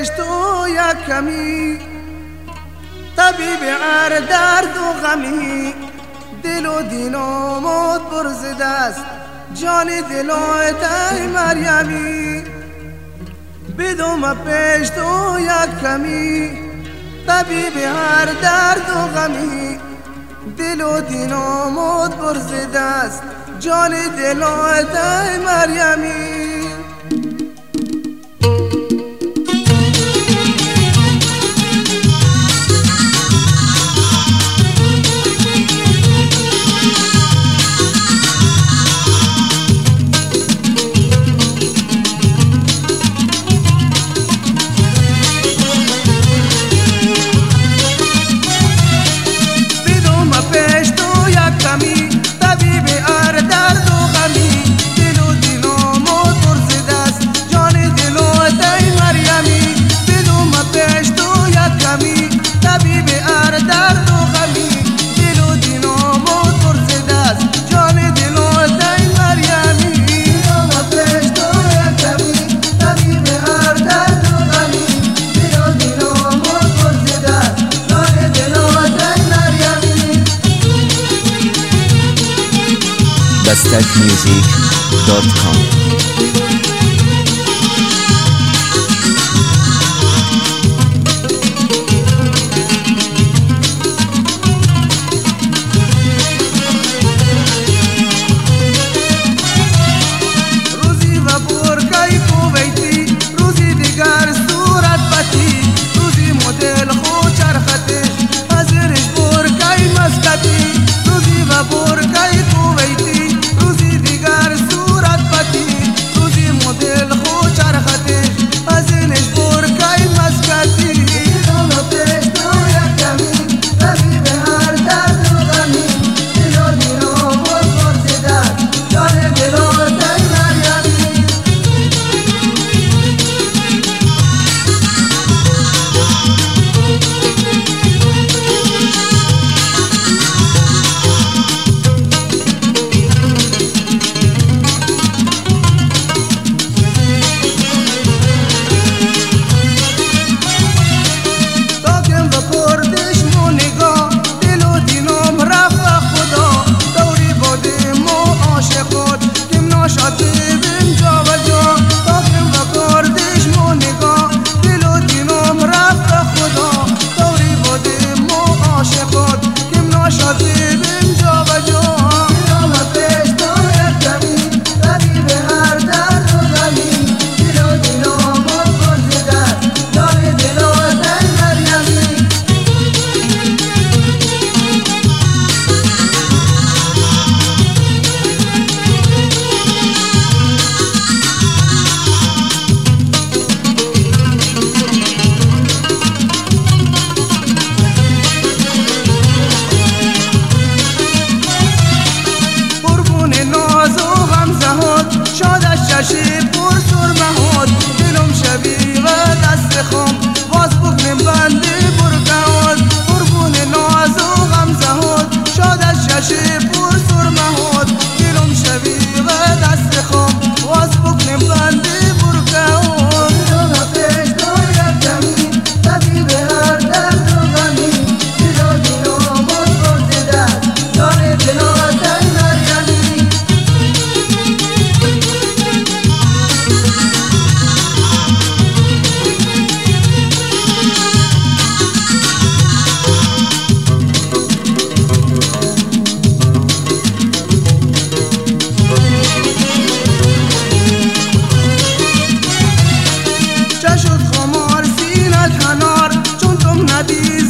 پیش تو یک کمی، طبیب هر درد و غمی. دل و دینامت برزده است، جان دلایت ای مریمی. بدوم پیش تو یک کمی، طبیب هر درد و غمی. دل و دینامت برزده است، جان دلایت ای مریمی. dastakmusic.com شب پر سرمهات دلم شبیه دست خم باز بکنیم بنده برگهات قربون ناز و غمزهات شاد از شب پر سرمهات دلم شبیه دست خم باز بکنیم بنده برگهات دلم پیش تو یک کمی طبیب هر درد و غمی دل و دینامت برزده است جان دلات ای مریمی چشت خمار سینت هنار چون تم ندی